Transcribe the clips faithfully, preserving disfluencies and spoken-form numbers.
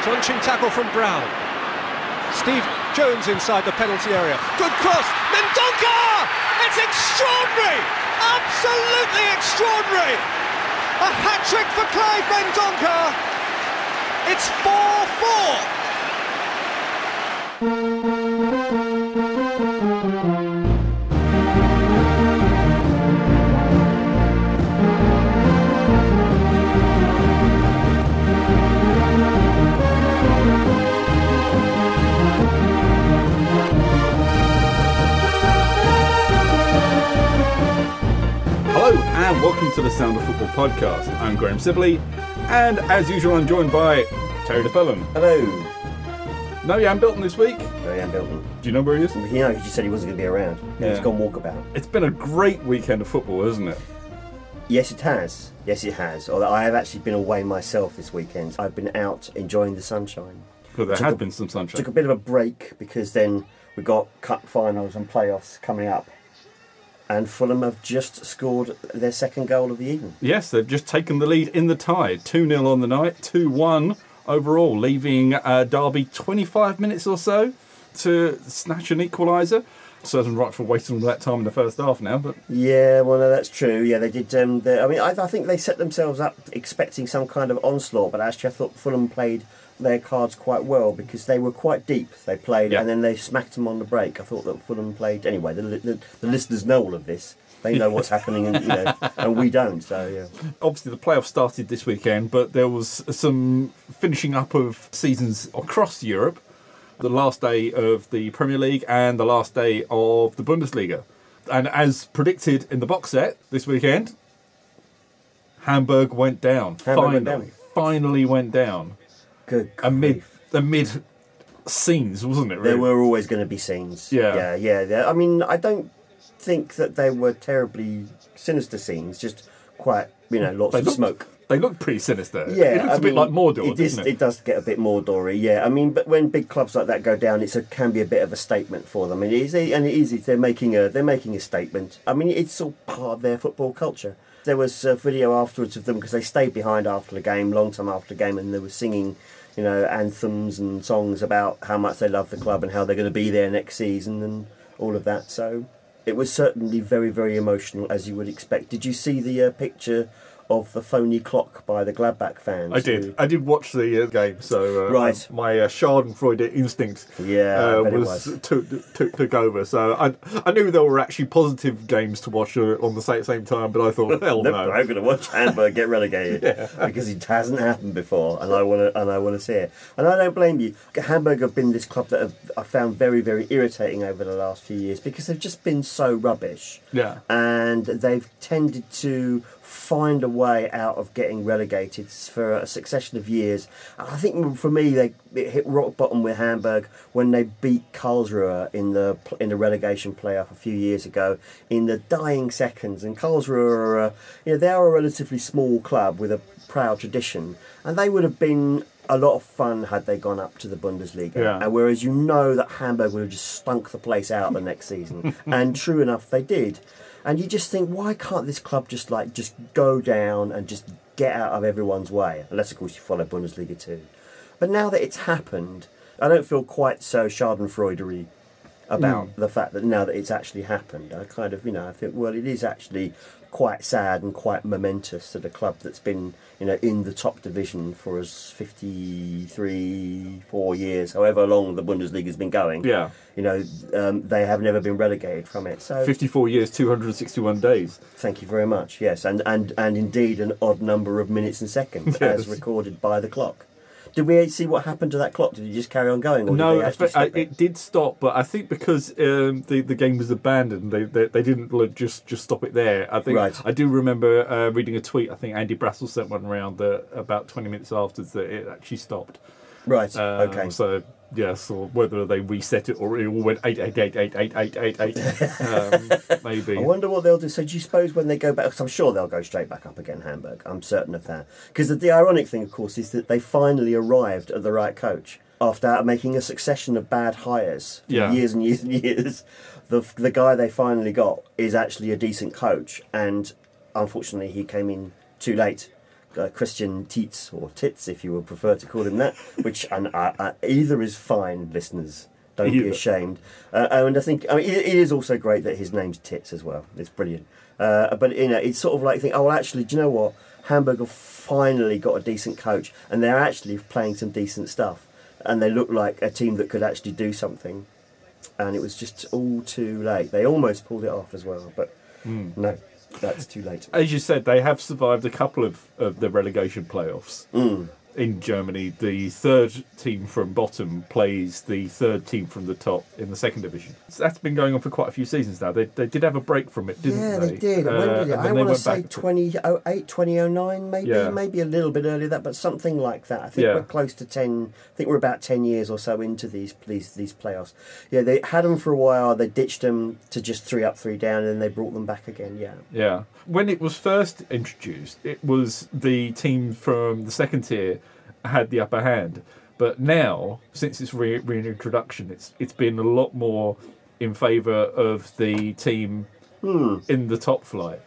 Crunching tackle from Brown. Steve Jones inside the penalty area. Good cross. Mendonca! It's extraordinary! Absolutely extraordinary! A hat-trick for Clive Mendonca! It's four four! Hello and welcome to the Sound of Football podcast. I'm Graham Sibley, and as usual I'm joined by Terry DeFellon. Hello. No Jan Bilton this week. No Jan Bilton. Do you know where he is? You know, he just said he wasn't going to be around. Yeah. He's gone walkabout. It's been a great weekend of football, hasn't it? Yes, it has. Yes, it has. Although I have actually been away myself this weekend. I've been out enjoying the sunshine. Because there Took has a- been some sunshine. Took a bit of a break because then we got cup finals and playoffs coming up. And Fulham have just scored their second goal of the evening. Yes, they've just taken the lead in the tie. two nil on the night, two one overall, leaving uh, Derby twenty-five minutes or so to snatch an equaliser. Certain right for wasting all that time in the first half now, but Yeah, well, no, that's true. Yeah, they did. Um, they, I mean, I, I think they set themselves up expecting some kind of onslaught, but actually I thought Fulham played their cards quite well because they were quite deep. They played, Yeah. and then they smacked them on the break. I thought that Fulham played anyway. The, the, the listeners know all of this. They know what's happening, and you know, and we don't. So yeah, obviously the playoffs started this weekend, but there was some finishing up of seasons across Europe. The last day of the Premier League and the last day of the Bundesliga. And as predicted in the box set this weekend, Hamburg went down. Hamburg finally, went down. finally went down. good. Amid grief. amid scenes, wasn't it? Really? There were always going to be scenes. Yeah. yeah, yeah. yeah. I mean, I don't think that they were terribly sinister scenes. Just quite, you know, lots They of looked- smoke. They look pretty sinister. Yeah, it looks I a bit mean, like Mordor, it is, doesn't it? It does get a bit Mordory, yeah. I mean, but when big clubs like that go down, it's a can be a bit of a statement for them. And it is, and it is. They're making a they're making a statement. I mean, it's all part of their football culture. There was a video afterwards of them because they stayed behind after the game, long time after the game, and they were singing, you know, anthems and songs about how much they love the club and how they're going to be there next season and all of that. So it was certainly very, very emotional, as you would expect. Did you see the uh, picture of the phony clock by the Gladbach fans? I did. who- I did watch the uh, game, so uh, Right. my uh, Schadenfreude instinct Yeah, I uh, bet it was, was. Took, took took over. So I I knew there were actually positive games to watch uh, on the same same time, but I thought, hell Nope, no. I'm going to watch Hamburg get relegated because it hasn't happened before, and I want to and I want to see it. And I don't blame you. Hamburg have been this club that have, I found very very irritating over the last few years because they've just been so rubbish. Yeah. and they've tended to find a way out of getting relegated for a succession of years. And I think for me, they it hit rock bottom with Hamburg when they beat Karlsruhe in the in the relegation playoff a few years ago in the dying seconds. And Karlsruhe, are, uh, you know, they are a relatively small club with a proud tradition, and they would have been a lot of fun had they gone up to the Bundesliga. Yeah. And whereas you know that Hamburg would have just stunk the place out the next season, and true enough, they did. And you just think, why can't this club just like just go down and just get out of everyone's way? Unless, of course, you follow Bundesliga too. But now that it's happened, I don't feel quite so Schadenfreudery about the fact that now that it's actually happened. I kind of, you know, I think, well, it is actually quite sad and quite momentous that a club that's been, you know, in the top division for us fifty-three, four years, however long the Bundesliga's been going. Yeah. You know, um, they have never been relegated from it. So fifty-four years, two hundred sixty-one days. thank you very much. Yes, and, and, and indeed an odd number of minutes and seconds Yes. as recorded by the clock. Did we see what happened to that clock? Did it just carry on going? Or No, did they actually but, uh, stop it? it did stop, but I think because um, the the game was abandoned, they they, they didn't like, just just stop it there. I think Right. I do remember uh, reading a tweet. I think Andy Brassel sent one around that about twenty minutes after that it actually stopped. Right, Um, okay. So yes, or whether they reset it or it all went eight eight eight eight eight eight eight eight. um, maybe. I wonder what they'll do. So do you suppose when they go back, because I'm sure they'll go straight back up again, Hamburg. I'm certain of that. Because the, the ironic thing, of course, is that they finally arrived at the right coach after making a succession of bad hires for Yeah. years and years and years. The, the guy they finally got is actually a decent coach, and unfortunately he came in too late. uh, Christian Tietz, or Tits if you would prefer to call him that, which and uh, uh, either is fine, listeners. Don't Either. be ashamed. Uh, and I think I mean it, it is also great that his name's Tits as well. It's brilliant. Uh, but you know, it's sort of like think, oh well, actually, do you know what? Hamburg have finally got a decent coach, and they're actually playing some decent stuff, and they look like a team that could actually do something. And it was just all too late. They almost pulled it off as well, but Mm. no, that's too late. As you said, they have survived a couple of, of the relegation playoffs. Mm. In Germany, the third team from bottom plays the third team from the top in the second division. So that's been going on for quite a few seasons now. They they did have a break from it, didn't Yeah, they? they did. Uh, When did it? and then I they want to went say back- twenty oh eight, twenty oh nine, maybe, Yeah. maybe a little bit earlier than that, but something like that. I think Yeah. we're close to ten. I think we're about ten years or so into these these these playoffs. Yeah, they had them for a while. They ditched them to just three up, three down, and then they brought them back again. Yeah. Yeah. When it was first introduced, it was the team from the second tier had the upper hand. But now, since its re- reintroduction, it's it's been a lot more in favour of the team Hmm. in the top flight,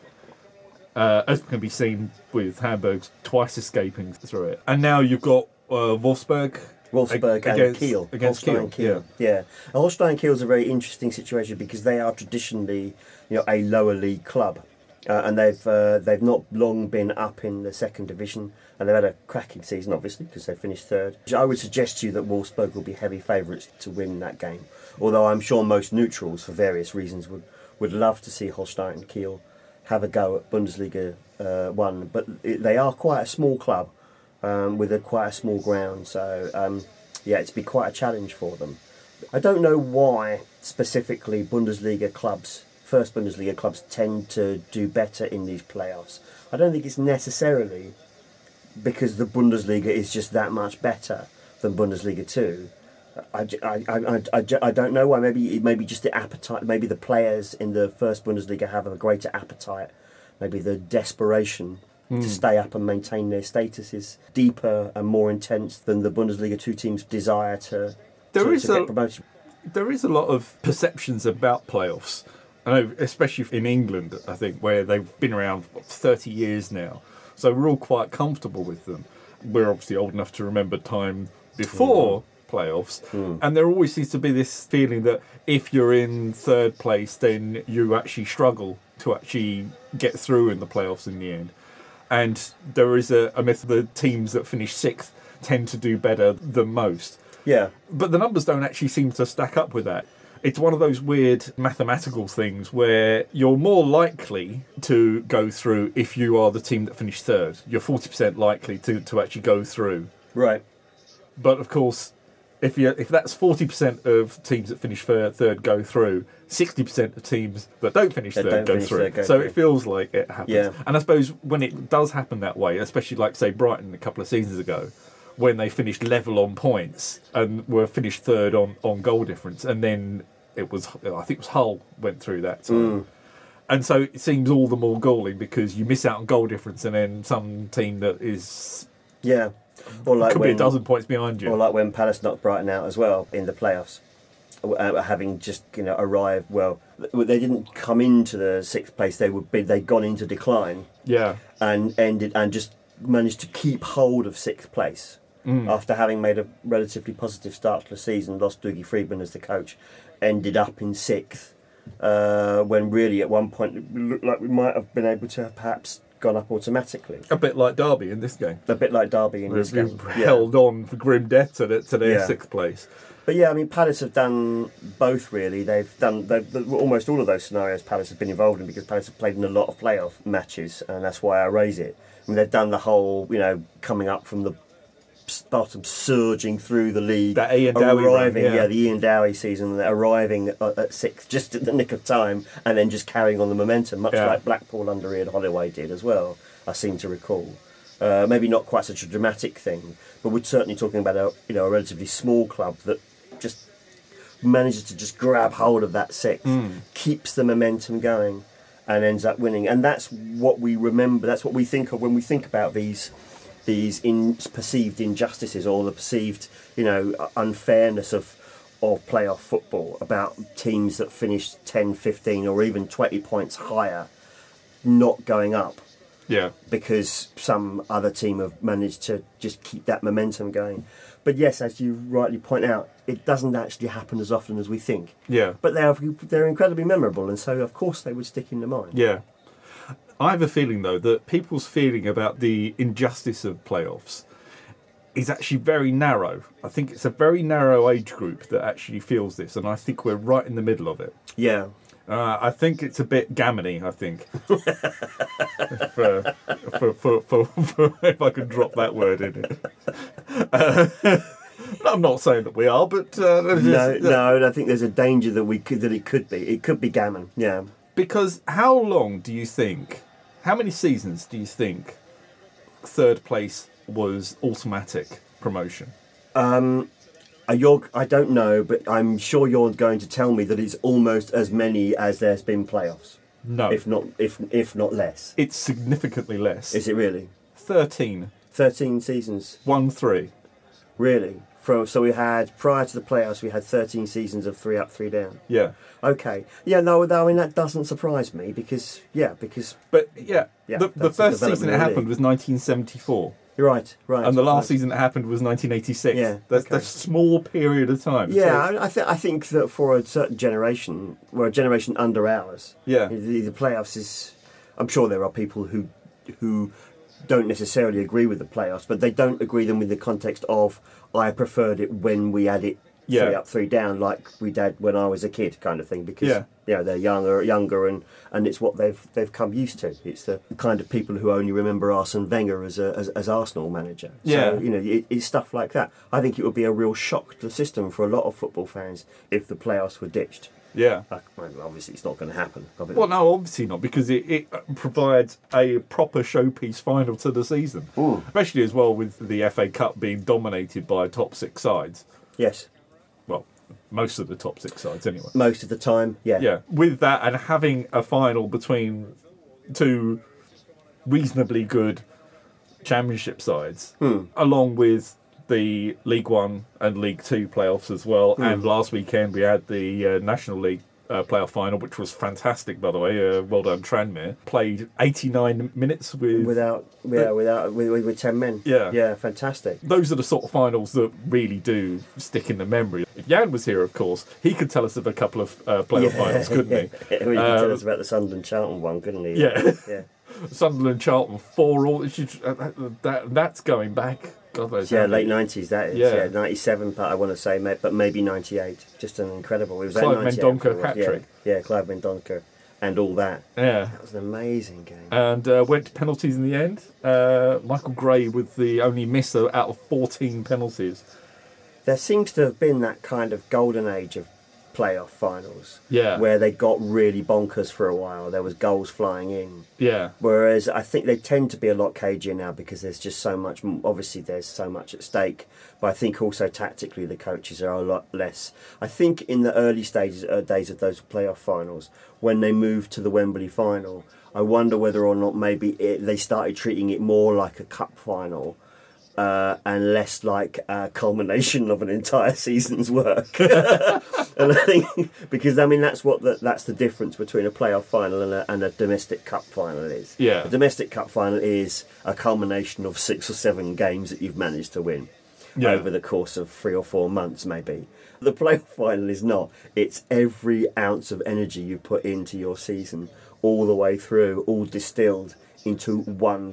uh, as can be seen with Hamburg's twice escaping through it. And now you've got uh, Wolfsburg. Wolfsburg ag- and Kiel. Against Holstein Kiel, Yeah. And Holstein Kiel is a very interesting situation because they are traditionally, you know, a lower league club. Uh, and they've uh, they've not long been up in the second division, and they've had a cracking season, obviously, because they finished third. I would suggest to you that Wolfsburg will be heavy favourites to win that game, although I'm sure most neutrals, for various reasons, would, would love to see Holstein Kiel have a go at Bundesliga uh, one. But it, they are quite a small club um, with a quite a small ground, so um, yeah, it's been quite a challenge for them. I don't know why specifically Bundesliga clubs. First Bundesliga clubs tend to do better in these playoffs. I don't think it's necessarily because the Bundesliga is just that much better than Bundesliga two. I, I, I, I, I don't know why. Maybe maybe just the appetite. Maybe the players in the first Bundesliga have a greater appetite. Maybe the desperation Mm. to stay up and maintain their status is deeper and more intense than the Bundesliga two teams' desire to, There to, is to a- get promoted. There is a lot of perceptions about playoffs. I know, especially in England, I think, where they've been around what, thirty years now. So we're all quite comfortable with them. We're obviously old enough to remember time before mm. playoffs. Mm. And there always seems to be this feeling that if you're in third place, then you actually struggle to actually get through in the playoffs in the end. And there is a, a myth that teams that finish sixth tend to do better than most. Yeah. But the numbers don't actually seem to stack up with that. It's one of those weird mathematical things where you're more likely to go through if you are the team that finished third. You're forty percent likely to, to actually go through. Right. But of course, if you if that's forty percent of teams that finish third, third go through, sixty percent of teams that don't finish That third don't go finish through. third go so through. it feels like it happens. Yeah. And I suppose when it does happen that way, especially like, say, Brighton a couple of seasons ago, when they finished level on points and were finished third on, on goal difference, and then it was, I think it was Hull went through that time. Mm. And so it seems all the more galling because you miss out on goal difference and then some team that is Yeah. Or like could when, be a dozen points behind you. Or like when Palace knocked Brighton out as well in the playoffs, uh, having just you know arrived. Well, they didn't come into the sixth place; they would be they'd gone into decline yeah. and ended and just managed to keep hold of sixth place Mm. after having made a relatively positive start to the season. Lost Dougie Friedman as the coach, ended up in sixth. Uh, when really at one point it looked like we might have been able to have perhaps gone up automatically. A bit like Derby in this game. A bit like Derby in this We've game. we've Yeah. held on for grim death to, the, to their Yeah. sixth place. But yeah, I mean, Palace have done both really. They've done they've, they've- almost all of those scenarios Palace have been involved in because Palace have played in a lot of playoff matches, and that's why I raise it. I mean, they've done the whole, you know, coming up from the bottom, surging through the league, That Ian Dowie arriving, run, yeah. the Ian Dowie season, arriving at, at sixth just at the nick of time, and then just carrying on the momentum, much Yeah. like Blackpool under Ian Holloway did as well. I seem to recall. Uh, maybe not quite such a dramatic thing, but we're certainly talking about a you know a relatively small club that just manages to just grab hold of that sixth, Mm. keeps the momentum going, and ends up winning. And that's what we remember. That's what we think of when we think about these these in, perceived injustices or the perceived you know unfairness of of playoff football, about teams that finish ten, fifteen or even twenty points higher not going up. Yeah. because some other team have managed to just keep that momentum going. But yes, as you rightly point out, it doesn't actually happen as often as we think. Yeah. But they're they're incredibly memorable, and so of course they would stick in the mind. Yeah. I have a feeling, though, that people's feeling about the injustice of playoffs is actually very narrow. I think it's a very narrow age group that actually feels this, and I think we're right in the middle of it. Yeah. Uh, I think it's a bit gammony, I think. for, for, for, for, for, if I can drop that word in it. Uh, I'm not saying that we are, but... Uh, No, no, I think there's a danger that we could, that it could be. It could be gammon, yeah. Because how long do you think, how many seasons do you think third place was automatic promotion? Um, uh, you're, I don't know, but I'm sure you're going to tell me that it's almost as many as there's been playoffs. No. If not, if if not less. It's significantly less. Is it really? thirteen. thirteen seasons. one three. Really? From, so we had, prior to the playoffs, we had thirteen seasons of three up, three down. Yeah. Okay. Yeah, no, no, I mean, that doesn't surprise me because, yeah, because... But, yeah, Yeah, the, the that's the first season development it of the happened league. was nineteen seventy-four. You're right, right. And the last right. season that happened was nineteen eighty-six. Yeah, That's okay. a small period of time. Yeah, So- I, I, th- I think that for a certain generation, or a generation under ours, Yeah. the, the playoffs is... I'm sure there are people who who don't necessarily agree with the playoffs, but they don't agree them with the context of, I preferred it when we had it Yeah. three up, three down, like we did when I was a kid, kind of thing, because Yeah. you know, they're younger, younger, and, and it's what they've they've come used to. It's the kind of people who only remember Arsene Wenger as a, as, as Arsenal manager. Yeah. So, you know, it, it's stuff like that. I think it would be a real shock to the system for a lot of football fans if the playoffs were ditched. Yeah. Like, well, obviously, it's not going to happen. Well, no, obviously not, because it, it provides a proper showpiece final to the season. Mm. Especially as well with the F A Cup being dominated by top six sides. Yes, Well, most of the top six sides anyway. most of the time, yeah. Yeah, with that and having a final between two reasonably good championship sides, Hmm. along with the League One and League Two playoffs as well. Hmm. And last weekend we had the uh, National League uh, playoff final, which was fantastic, by the way. Uh, well done, Tranmere. Played eighty-nine minutes with... Without, yeah, without with, with, with ten men. Yeah. yeah, fantastic. Those are the sort of finals that really do stick in the memory. If Jan was here, of course, he could tell us of a couple of uh, playoff finals, couldn't he? Yeah, well, you can tell Uh, us about the Sunderland Charlton one, couldn't he? Yeah. yeah. Sunderland, Charlton, four all. It should, uh, that, that, that's going back. God knows Yeah, how late many. nineties. That is. Yeah. Yeah, ninety-seven. But I want to say, ma- but maybe ninety-eight. Just an incredible. It was Clive ninety-eight, Mendonca it was, hat-trick. Yeah, yeah, Clive Mendonca, and all that. Yeah. That was an amazing game. And uh, went to penalties in the end. Uh, Michael Gray with the only miss out of fourteen penalties. There seems to have been that kind of golden age of playoff finals. Yeah. Where they got really bonkers for a while. There was goals flying in. Yeah. Whereas I think they tend to be a lot cagier now because there's just so much, obviously there's so much at stake, but I think also tactically the coaches are a lot less. I think in the early stages uh, days of those playoff finals, when they moved to the Wembley final, I wonder whether or not maybe it, they started treating it more like a cup final uh, and less like a culmination of an entire season's work. And I think, because I mean that's what the, that's the difference between a playoff final and a, and a domestic cup final is. Yeah. A domestic cup final is a culmination of six or seven games that you've managed to win Yeah. over the course of three or four months, maybe. The playoff final is not. It's every ounce of energy you put into your season, all the way through, all distilled into one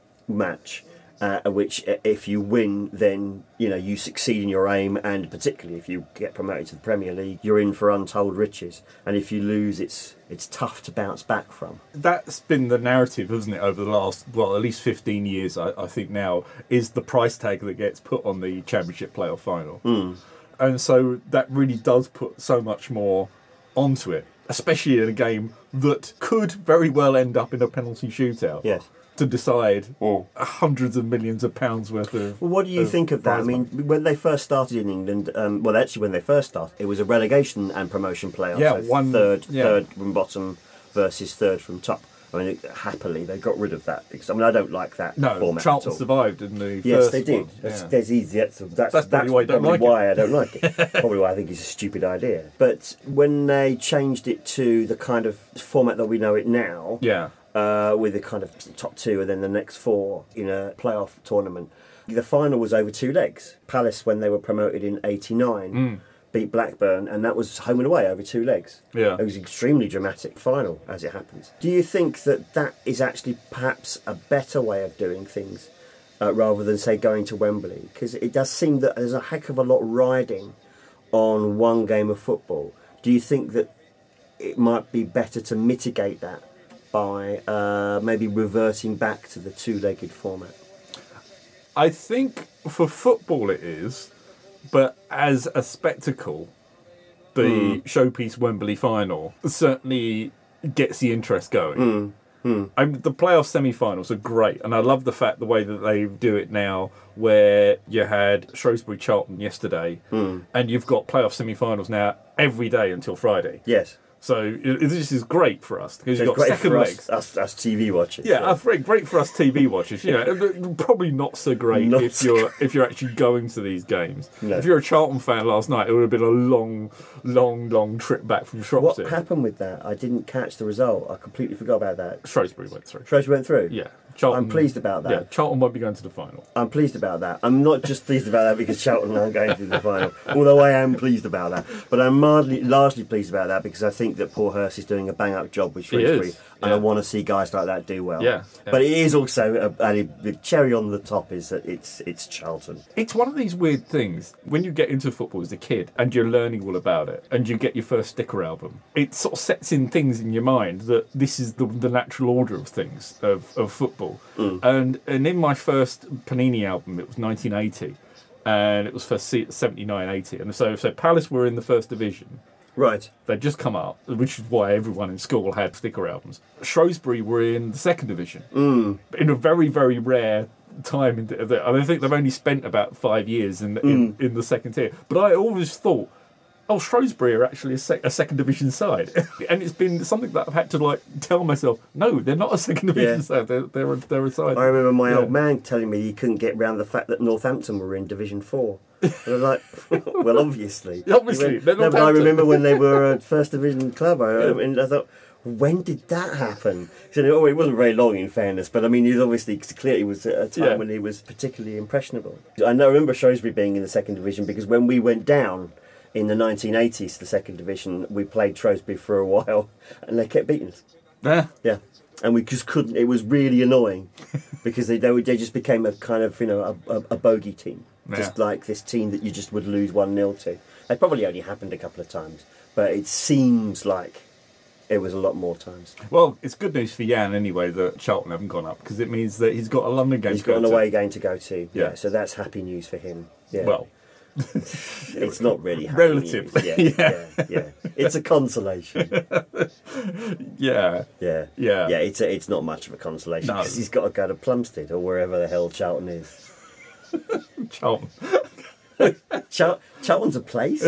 match. Uh, which, uh, if you win, then you know you succeed in your aim, and particularly if you get promoted to the Premier League, you're in for untold riches. And if you lose, it's it's tough to bounce back from. That's been the narrative, hasn't it, over the last, well, at least fifteen years, I, I think now, is the price tag that gets put on the Championship playoff final. Mm. And so that really does put so much more onto it, especially in a game that could very well end up in a penalty shootout. Yes. To decide hundreds of millions of pounds worth of. Well, what do you of think of that? I prize mean, money. when they first started in England, um, well, actually, when they first started, it was a relegation and promotion playoff. Yeah, so one- third, yeah. third from bottom versus third from top. I mean, it, happily they got rid of that because I mean I don't like that No, format Charlton at all. survived in the Yes, first they did. one. That's, Yeah. that's easy. That's that's, That's that's probably why you don't probably like it. why I don't like it. Probably why I think it's a stupid idea. But when they changed it to the kind of format that we know it now, Yeah. uh, with the kind of top two and then the next four in a playoff tournament. The final was over two legs. Palace, when they were promoted in eighty-nine, mm. beat Blackburn, and that was home and away over two legs. Yeah. It was an extremely dramatic final, as it happens. Do you think that that is actually perhaps a better way of doing things, uh, rather than, say, going to Wembley? Because it does seem that there's a heck of a lot riding on one game of football. Do you think that it might be better to mitigate that by uh, maybe reverting back to the two-legged format? I think for football it is, but as a spectacle, the mm. showpiece Wembley final certainly gets the interest going. Mm. Mm. I mean, the playoff semi-finals are great, and I love the fact the way that they do it now, where you had Shrewsbury Charlton yesterday, mm. and you've got playoff semi-finals now every day until Friday. Yes. So it, this is great for us because so you've got second legs. Us, us, us T V watchers. Yeah, yeah. great, great for us T V watchers. You know, probably not so great not if so you're great. if you're actually going to these games. No. If you're a Charlton fan last night, it would have been a long, long, long trip back from Shropshire. What happened with that? I didn't catch the result. I completely forgot about that. Shrewsbury went through. Shrewsbury went through? Yeah. Charlton, I'm pleased about that. Yeah, Charlton might be going to the final. I'm pleased about that. I'm not just pleased about that because Charlton aren't going to the final, although I am pleased about that. But I'm mildly, largely pleased about that because I think that Paul Hurst is doing a bang-up job with Shrewsbury, and yeah. I want to see guys like that do well. Yeah, yeah. But it is also, a, a, the cherry on the top is that it's it's Charlton. It's one of these weird things. When you get into football as a kid and you're learning all about it and you get your first sticker album, it sort of sets in things in your mind that this is the, the natural order of things, of, of football. Mm. And and in my first Panini album, it was nineteen eighty, and it was for seventy-nine eighty. And so, so Palace were in the first division. Right. They'd just come up, which is why everyone in school had sticker albums. Shrewsbury were in the second division. Mm. In a very, very rare time. In the, I think they've only spent about five years in, in, Mm. in the second tier. But I always thought, oh, Shrewsbury are actually a, sec- a second division side. And it's been something that I've had to like tell myself, no, they're not a second division Yeah. side. They're, they're, a, they're a side. I remember my Yeah. old man telling me he couldn't get round the fact that Northampton were in Division Four. And I was like, well, obviously. Obviously, He went, they're no, but I Northampton. remember when they were a first division club, I, Yeah. and I thought, when did that happen? He said, oh, it wasn't very long, in fairness, but I mean, he was obviously, clearly was at a time Yeah. when he was particularly impressionable. I know, I remember Shrewsbury being in the second division because when we went down in the nineteen eighties, the second division, we played Shrewsbury for a while, and they kept beating us. Yeah. Yeah. And we just couldn't, it was really annoying because they, they, would- they just became a kind of, you know, a, a, a bogey team. Just Yeah. like this team that you just would lose one nil to. It probably only happened a couple of times, but it seems like it was a lot more times. Well, it's good news for Jan anyway that Charlton haven't gone up because it means that he's got a London game He's to go got an to. away game to go to. Yeah. Yeah. So that's happy news for him. Yeah. Well, it's not really happy relatively, news. Yeah, yeah. yeah, yeah. It's a consolation. yeah. Yeah. Yeah. Yeah, it's, a, it's not much of a consolation No. because he's got to go to Plumstead or wherever the hell Charlton is. Charlton. Char- Charlton's a place?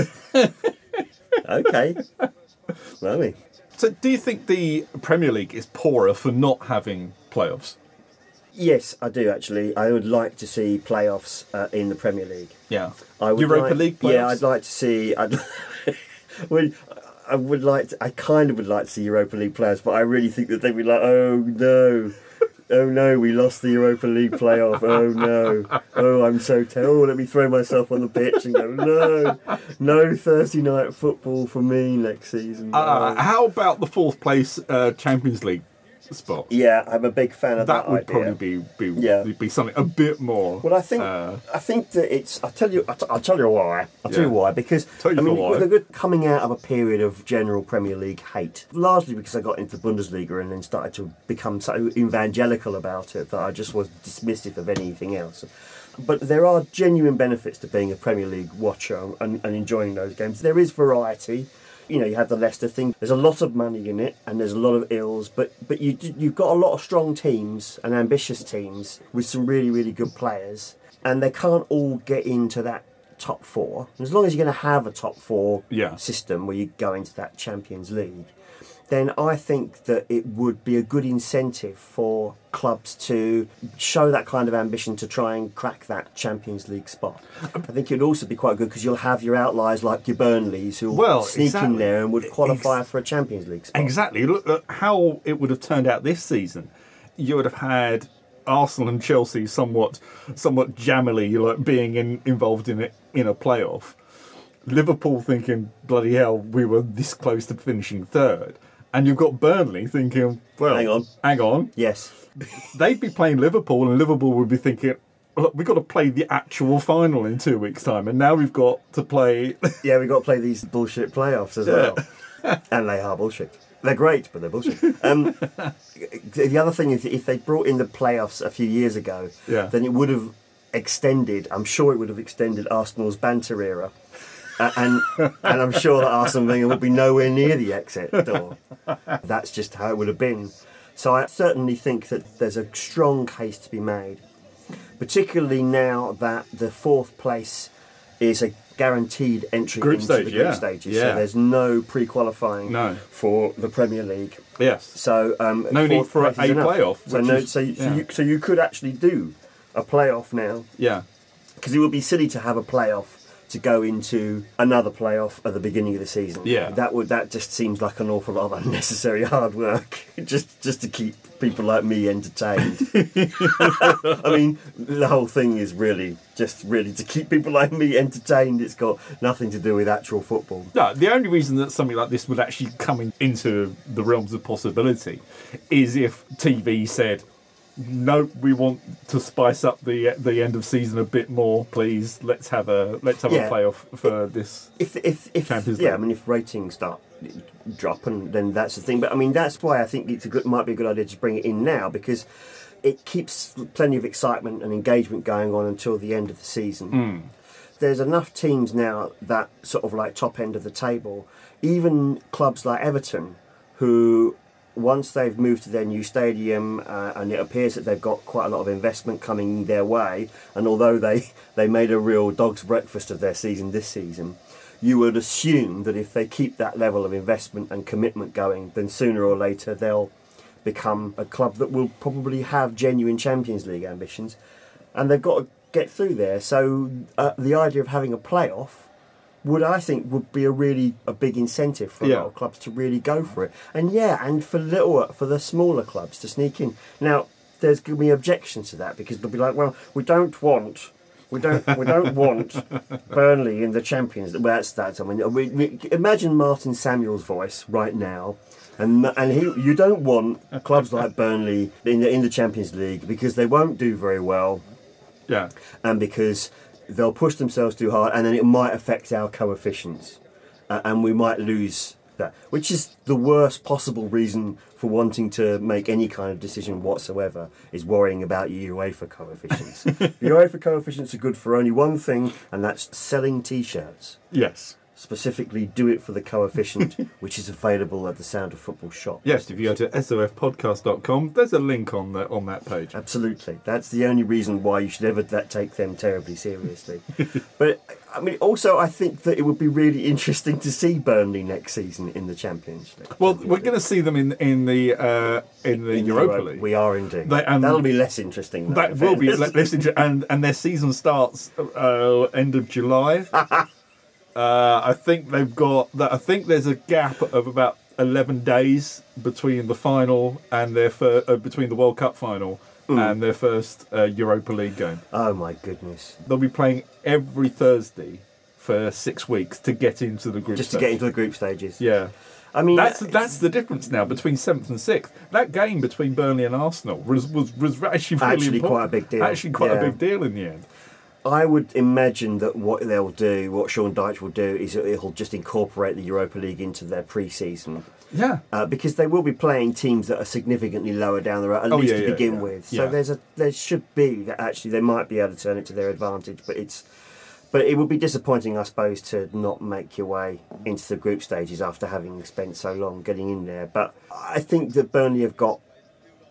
Okay. Well, I mean, So, do you think the Premier League is poorer for not having playoffs? yes, I do actually. I would like to see playoffs uh, in the Premier League. Yeah. I would Europa like, League playoffs? Yeah, I'd like to see. I'd, would, I would like. To, I kind of would like to see Europa League players, but I really think that they'd be like, oh no. Oh no, we lost the Europa League playoff. Oh no. Oh, I'm so terrible. Let me throw myself on the pitch and go, no. No Thursday night football for me next season. Uh, Oh. how about the fourth place uh, Champions League spot? Yeah, I'm a big fan of that, That would idea. probably be be, Yeah. be something a bit more. Well, I think uh, I think that it's. I'll tell you. I'll, t- I'll tell you why. I'll tell Yeah. you why. Because Tell you I mean, for why. we're coming out of a period of general Premier League hate, largely because I got into the Bundesliga and then started to become so evangelical about it that I just was dismissive of anything else. But there are genuine benefits to being a Premier League watcher and, and enjoying those games. There is variety. You know, you have the Leicester thing. There's a lot of money in it, and there's a lot of ills. But but you you've got a lot of strong teams and ambitious teams with some really really good players, and they can't all get into that top four. As long as you're going to have a top four Yeah. system where you go into that Champions League, then I think that it would be a good incentive for clubs to show that kind of ambition to try and crack that Champions League spot. I think it would also be quite good because you'll have your outliers like your Burnleys who will Well, sneak exactly. in there and would qualify Ex- for a Champions League spot. Exactly. Look at how it would have turned out this season. You would have had Arsenal and Chelsea somewhat, somewhat jammily, like being in, involved in it in a playoff. Liverpool thinking, bloody hell, we were this close to finishing third. And you've got Burnley thinking, well, Hang on. hang on. Yes. They'd be playing Liverpool, and Liverpool would be thinking, look, we've got to play the actual final in two weeks' time, and now we've got to play. Yeah, we've got to play these bullshit playoffs as Yeah. well. And they are bullshit. They're great, but they're bullshit. Um, the other thing is, if they brought in the playoffs a few years ago, Yeah. then it would have extended, I'm sure it would have extended Arsenal's banter era. Uh, and and I'm sure that Arsene Wenger would be nowhere near the exit door. That's just how it would have been. So I certainly think that there's a strong case to be made, particularly now that the fourth place is a guaranteed entry Group into stage, the group yeah. stages. Yeah. So there's no pre-qualifying No. for the Premier League. Yes. So um, No need fourth for a place is enough. playoff, So which no, is- so, you- so yeah. you so you could actually do a playoff now, Yeah. because it would be silly to have a playoff to go into another playoff at the beginning of the season. Yeah. That would that just seems like an awful lot of unnecessary hard work just just to keep people like me entertained. I mean, the whole thing is really just really to keep people like me entertained. It's got nothing to do with actual football. No, the only reason that something like this would actually come in, into the realms of possibility is if T V said, no, we want to spice up the the end of season a bit more, please. Let's have a let's have Yeah. a playoff for this. If if if Champions yeah, League. I mean, if ratings start dropping, then that's the thing. But I mean, that's why I think it's a good, might be a good idea to bring it in now, because it keeps plenty of excitement and engagement going on until the end of the season. There's enough teams now that sort of like top end of the table, even clubs like Everton, who once they've moved to their new stadium uh, and it appears that they've got quite a lot of investment coming their way, and although they, they made a real dog's breakfast of their season this season, you would assume that if they keep that level of investment and commitment going, then sooner or later they'll become a club that will probably have genuine Champions League ambitions, and they've got to get through there. So uh, the idea of having a playoff would, I think, would be a really a big incentive for a Yeah. lot of clubs to really go for it. And yeah, and for little for the smaller clubs to sneak in. Now, there's going to be objections to that, because they'll be like, well, we don't want we don't we don't want Burnley in the Champions League. Well, that's that. I mean, we, we, imagine Martin Samuel's voice right now. And and he, you don't want clubs like Burnley in the in the Champions League, because they won't do very well, Yeah. and because they'll push themselves too hard, and then it might affect our coefficients, uh, and we might lose that, which is the worst possible reason for wanting to make any kind of decision whatsoever, is worrying about your UEFA coefficients. The UEFA coefficients are good for only one thing, and that's selling T-shirts. Yes. Specifically, do it for the coefficient, which is available at the Sound of Football shop. Yes, if you go to S O F podcast dot com, there's a link on the, on that page. Absolutely. That's the only reason why you should ever that take them terribly seriously. But, I mean, also, I think that it would be really interesting to see Burnley next season in the Champions League. Well, we're going to see them in in the uh, in the In Europa Europe, League. We are indeed. They- and- That'll be less interesting. Though, That in will be fairness. less inter- and and their season starts uh, end of July. uh, I think they've got that. I think there's a gap of about eleven days between the final and their fir- uh, between the World Cup final and their first uh, Europa League game. Oh, my goodness. They'll be playing every Thursday for six weeks to get into the group. Just to stage. get into the group stages. Yeah. I mean, That's that's the difference now between seventh and sixth. That game between Burnley and Arsenal was was, was actually really Actually important. quite a big deal. Actually, quite Yeah. a big deal in the end. I would imagine that what they'll do, what Sean Dyche will do, is that he'll just incorporate the Europa League into their pre-season. Yeah. Uh, because they will be playing teams that are significantly lower down the road, at Oh, least yeah, to yeah, begin yeah. with. So Yeah. there's a there should be that actually they might be able to turn it to their advantage, but it's but it would be disappointing, I suppose, to not make your way into the group stages after having spent so long getting in there. But I think that Burnley have got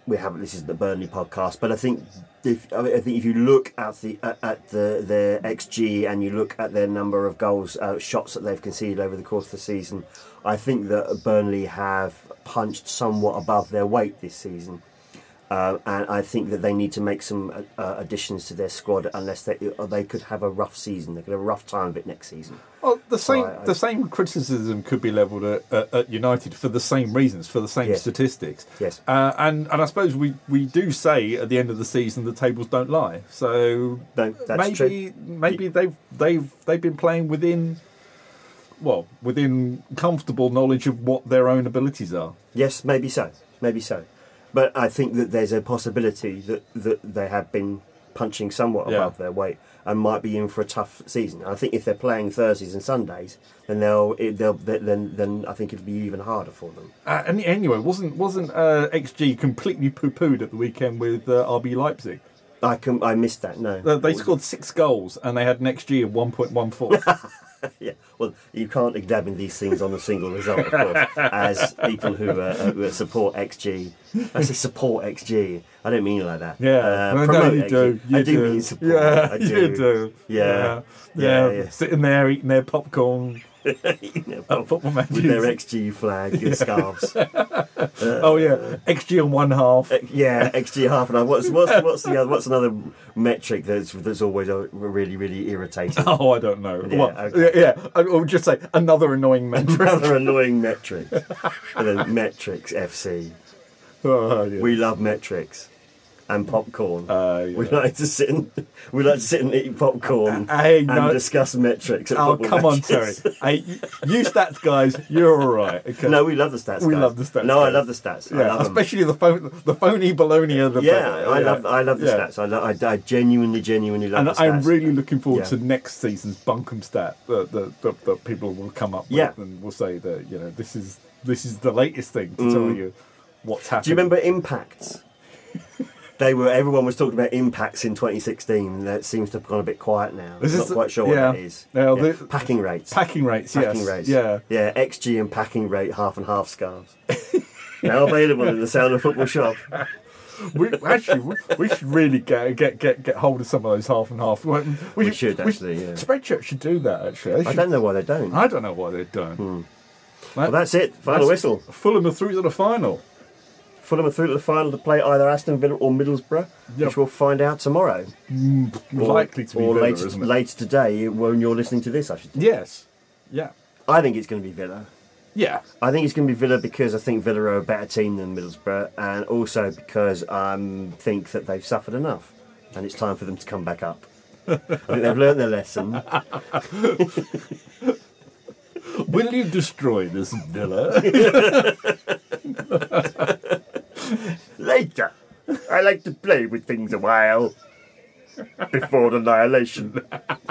we haven't. This is the Burnley podcast, but I think if I, mean, I think if you look at the at, at the their X G and you look at their number of goals, uh, shots that they've conceded over the course of the season, I think that Burnley have punched somewhat above their weight this season. Uh, and I think that they need to make some uh, additions to their squad, unless they or they could have a rough season. They could have a rough time of it next season. Well, the same So I- I- the same criticism could be levelled at, at, at United for the same reasons, for the same Yes. statistics. Yes. Uh, and and I suppose we, we do say at the end of the season the tables don't lie. So No, that's maybe true. maybe they've they've they've been playing within well within comfortable knowledge of what their own abilities are. Yes, maybe so, maybe so. But I think that there's a possibility that, that they have been punching somewhat Yeah. above their weight and might be in for a tough season. I think if they're playing Thursdays and Sundays, then they'll it, they'll then then I think it'll be even harder for them. Uh, and anyway, wasn't wasn't uh, X G completely poo-pooed at the weekend with uh, R B Leipzig? I can I missed that. No, Uh, they scored six goals and they had an X G of one point one four. Yeah, well, you can't examine these things on a single result, of course. As people who, uh, uh, who support X G, I say support X G. I don't mean it like that. Yeah, uh, well, no, promote you X G. do. You I do, do. mean support. Yeah, I do. you do. Yeah, yeah, yeah, yeah. yeah. Sitting there eating their popcorn You know, at football matches. with their X G flag and scarves. oh yeah, X G on one half. Uh, yeah, X G half an hour. What's what's what's the other, what's another metric that's that's always uh, really really irritating? Oh, I don't know. Yeah, Well, okay. yeah, yeah. I would just say another annoying metric. Another annoying metric. And then metrics F C. Oh, yeah. We love metrics and popcorn. Uh, yeah. We like to sit and we like to sit and eat popcorn Hey, and no. discuss metrics. At Oh, football come on, Terry. matches. Hey, you, you stats guys, you're all right. Okay. No, we love the stats. We guys. love the stats, No, I guys. love the stats. I Yeah, love them. especially the phone, the phony baloney of the Yeah, better. I love I love the Yeah. stats. I, lo- I, I genuinely genuinely love And the stats. I'm really looking forward Yeah. to next season's bunkum stat that, that, that, that people will come up with Yeah. and will say that you know this is this is the latest thing to tell you what's happening. Do you remember impacts? They were. Everyone was talking about impacts in twenty sixteen. That seems to have gone a bit quiet now. This I'm is not quite sure yeah. what that is. Yeah, Yeah. the- Packing rates. packing rates? Packing yes. rates. Yeah. Yeah. X G and packing rate half and half scarves. Now available in the Sound of Football shop. We actually we, we should really get get get get hold of some of those half and half. We, We should, actually, yeah. Spreadshirt should do that actually. They I should- don't know why they don't. I don't know why they're doing. Well, that's it. Final That's- whistle. Fulham are through to the final. Fulham are through to the final to play either Aston Villa or Middlesbrough, Yep. which we'll find out tomorrow. Or- Likely to be or Villa, later, isn't it? later today when you're listening to this, I should. Yes. Yeah. I think it's going to be Villa. Yeah. I think it's going to be Villa because I think Villa are a better team than Middlesbrough, and also because I um, think that they've suffered enough, and it's time for them to come back up. I think they've learnt their lesson. Will you destroy this Villa? Later, I like to play with things a while before annihilation.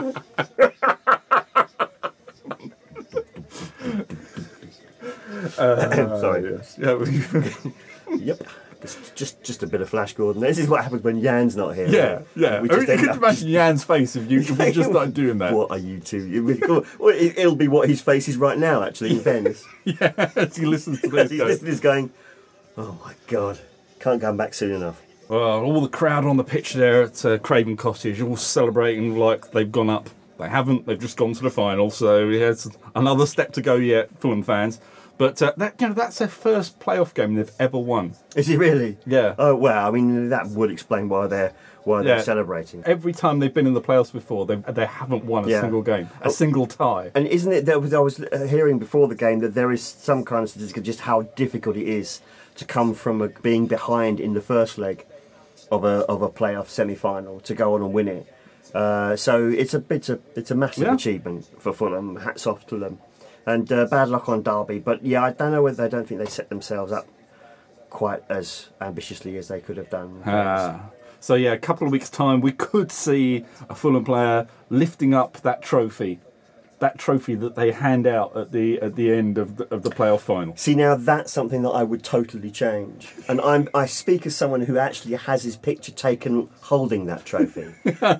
Sorry. Yes. Yeah. we- Yep. Just, just, just a bit of Flash Gordon. This is what happens when Jan's not here. Yeah, yeah. We I mean, just you end could up imagine Jan's face if you if we just started doing that. What are you two? It really- well, it- it'll be what his face is right now, actually, in fairness. Yeah, as he listens to this. He's Goes, listening to this going, oh my God, can't come back soon enough. well, all the crowd on the pitch there at uh, Craven Cottage, all celebrating like they've gone up. They haven't. They've just gone to the final. So there's another step to go yet, Fulham fans. But uh, that you know that's their first playoff game they've ever won. Is he really? Yeah. Oh well, I mean that would explain why they're why Yeah. they're celebrating. Every time they've been in the playoffs before, they they haven't won a Yeah. single game, a Oh. single tie. And isn't it? There was, I was uh, hearing before the game that there is some kind of statistic of just how difficult it is to come from a, being behind in the first leg of a of a playoff semi final to go on and win it. Uh, so it's a it's a it's a massive Yeah. achievement for Fulham. Hats off to them. And uh, bad luck on Derby, but yeah, I don't know whether I don't think they set themselves up quite as ambitiously as they could have done. Ah. So yeah, a couple of weeks' time, we could see a Fulham player lifting up that trophy that trophy that they hand out at the at the end of the, of the playoff final. See, now that's something that I would totally change. And I'm, I speak as someone who actually has his picture taken holding that trophy.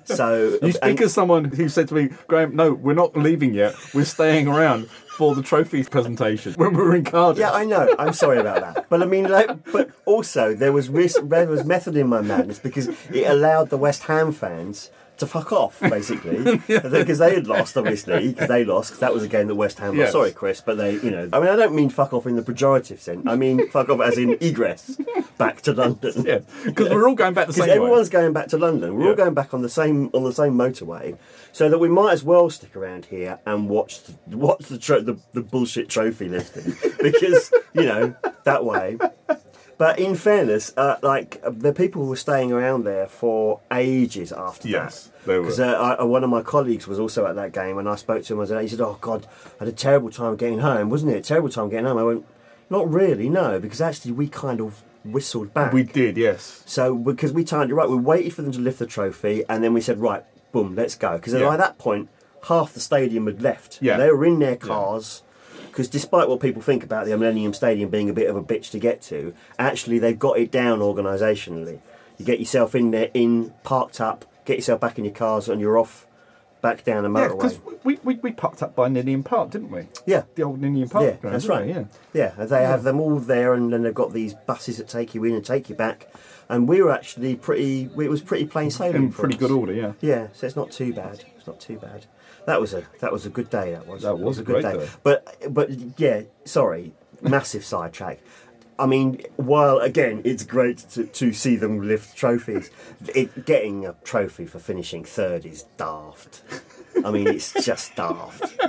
So You speak and- as someone who said to me, Graham, no, we're not leaving yet. We're staying around for the trophy presentation when we were in Cardiff. Yeah, I know. I'm sorry about that. But I mean, like, but also there was ris- there was method in my madness because it allowed the West Ham fans to fuck off, basically, because they had lost, obviously, because they lost. Cause that was a game that West Ham. Yes. Lost. Sorry, Chris, but they, you know, I mean, I don't mean fuck off in the pejorative sense. I mean fuck off as in egress back to London. Yeah, because we're all going back the same Because way. everyone's going back to London. We're Yeah. all going back on the same on the same motorway, so that we might as well stick around here and watch the, watch the, tro- the the bullshit trophy lifting because you know that way. But in fairness, uh, like uh, the people were staying around there for ages after Yes, that. they were. Because uh, I- one of my colleagues was also at that game, and I spoke to him. I said, he said, "Oh God, I had a terrible time getting home, wasn't it? A terrible time getting home." I went, "Not really, no, because actually we kind of whistled back." We did, yes. So, because we timed it right, we waited for them to lift the trophy, and then we said, right, boom, let's go. Because Yeah. by that point, half the stadium had left. Yeah. They were in their cars. Because despite what people think about the Millennium Stadium being a bit of a bitch to get to, actually they've got it down organisationally. You get yourself in there, in, parked up, get yourself back in your cars, and you're off back down the Yeah, motorway. because we, we, we parked up by Ninian Park, didn't we? Yeah. The old Ninian Park. Yeah, ground, that's didn't right. we? Yeah. Yeah, and they have them all there, and then they've got these buses that take you in and take you back. And we were actually pretty. It was pretty plain sailing. In for pretty us. good order, yeah. Yeah, so it's not too bad. It's not too bad. That was a that was a good day. That was. That It was a a good great day. day. But but yeah, sorry, massive sidetrack. I mean, while again, it's great to, to see them lift trophies. It, getting a trophy for finishing third is daft. I mean, it's just daft.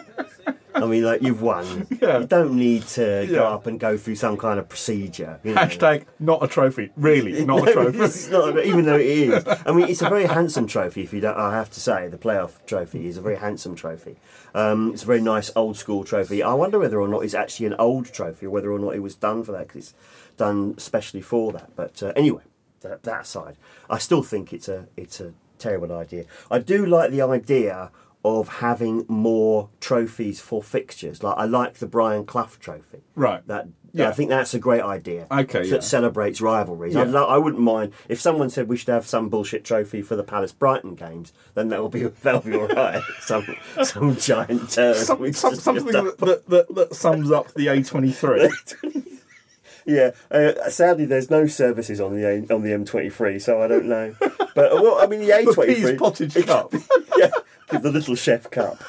I mean, like, you've won. Yeah. You don't need to go Yeah. up and go through some kind of procedure. You know. Hashtag not a trophy. Really, not a No, trophy. it's not, even though it is. I mean, it's a very handsome trophy. If you don't, I have to say, the playoff trophy is a very handsome trophy. Um, it's a very nice old school trophy. I wonder whether or not it's actually an old trophy, or whether or not it was done for that, because it's done specially for that. But uh, anyway, that, that aside, I still think it's a it's a terrible idea. I do like the idea of having more trophies for fixtures. Like, I like the Brian Clough trophy. Right. That Yeah. I think that's a great idea. Okay, That yeah. celebrates rivalries. Yeah. I'd lo- I wouldn't mind if someone said we should have some bullshit trophy for the Palace Brighton games. Then that will be that'll be all right. some some giant turd. Some, which some, just something lift up- that, that, that, that sums up the A twenty-three. Yeah, uh, sadly, there's no services on the A- on the M twenty-three, so I don't know. But uh, well, I mean, the A The twenty-three, Peas Pottage Cup. yeah, give the little chef cup.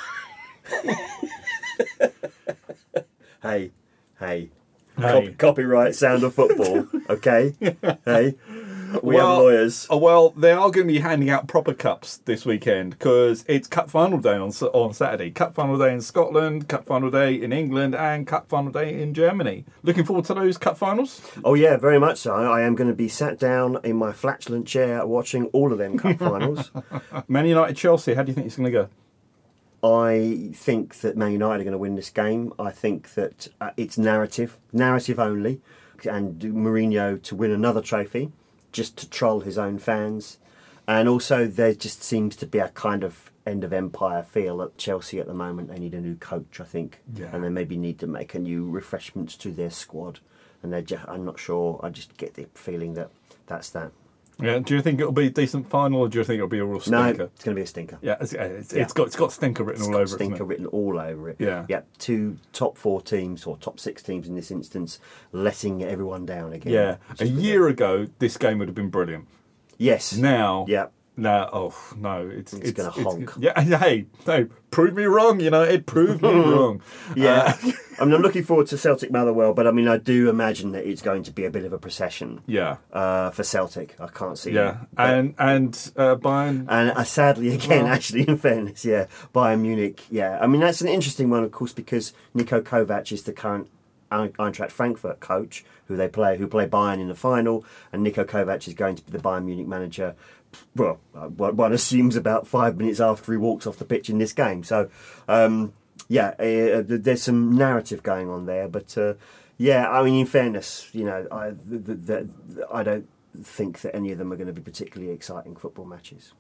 hey, hey, Copy, Hey. copyright Sound of Football. Okay, hey, we have Well, lawyers. Oh, well, they are going to be handing out proper cups this weekend because it's Cup Final Day on Sa- on Saturday. Cup Final Day in Scotland, Cup Final Day in England, and Cup Final Day in Germany. Looking forward to those Cup Finals? Oh yeah, very much so. I am going to be sat down in my flatulent chair watching all of them cup finals. Man United Chelsea, how do you think it's going to go? I think that Man United are going to win this game. I think that uh, it's narrative, narrative only, and Mourinho to win another trophy, just to troll his own fans. And also, there just seems to be a kind of end of empire feel at Chelsea at the moment. They need a new coach, I think, Yeah. and they maybe need to make a new refreshments to their squad. And they're just, I'm not sure. I just get the feeling that that's that. Yeah. Do you think it'll be a decent final, or do you think it'll be a real No, stinker? it's going to be a stinker. Yeah, it's, it's, Yeah. it's got it's got stinker written It's all got over it. stinker Isn't it? written all over it. Yeah. Yeah. Two top four teams, or top six teams in this instance, letting everyone down again. Yeah. Which A is year ago, this game would have been brilliant. Yes. Now, Yeah. no, oh no, it's It's gonna honk. Yeah, hey, no, prove me wrong, United, prove me wrong. Yeah. Uh, I mean, I'm looking forward to Celtic Motherwell, but I mean, I do imagine that it's going to be a bit of a procession yeah, uh, for Celtic. I can't see. yeah, But- and and uh, Bayern. And uh, sadly, again, Well- actually, in fairness, yeah, Bayern Munich, yeah. I mean, that's an interesting one, of course, because Niko Kovac is the current Ein- Eintracht Frankfurt coach, who they play, who play Bayern in the final, and Niko Kovac is going to be the Bayern Munich manager. Well, uh, one one assumes about five minutes after he walks off the pitch in this game. So, um, yeah, uh, there's some narrative going on there, but uh, yeah, I mean, in fairness, you know, I the, the, the, I don't think that any of them are going to be particularly exciting football matches.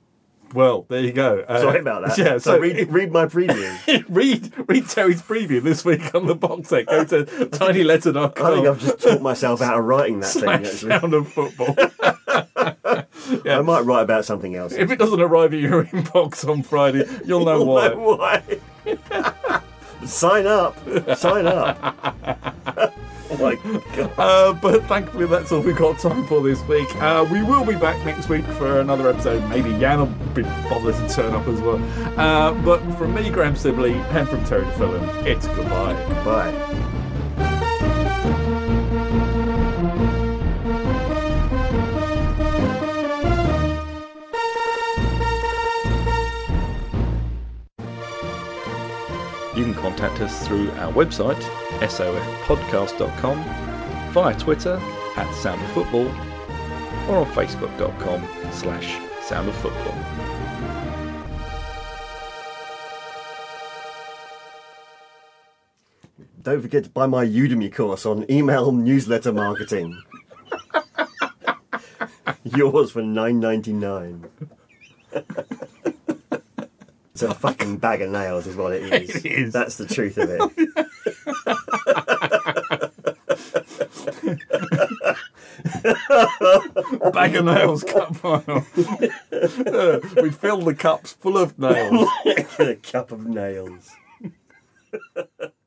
Well, there you go. Uh, Sorry about that. Yeah, so, so read, read my preview. read read Terry's preview this week on the box set. Go to tinyletter dot com. I think I've just taught myself out of writing that thing, slash actually. Sound of Football. Yeah. I might write about something else. If it doesn't arrive at your inbox on Friday, you'll know You'll why. know why. Sign up. Sign up. Oh my God. Uh, but thankfully, that's all we've got time for this week. Uh, we will be back next week for another episode. Maybe Jan will be bothered to turn up as well. Uh, but from me, Graham Sibley, and from Terry DeFillon, it's goodbye. Bye. You can contact us through our website, s o f podcast dot com, via Twitter at Sound of Football, or on facebook dot com slash Sound of Football. Don't forget to buy my Udemy course on email newsletter marketing. Yours for nine ninety-nine. It's a fucking bag of nails is what it is. It is. That's the truth of it. Bag of nails cup final. Uh, we fill the cups full of nails. A cup of nails.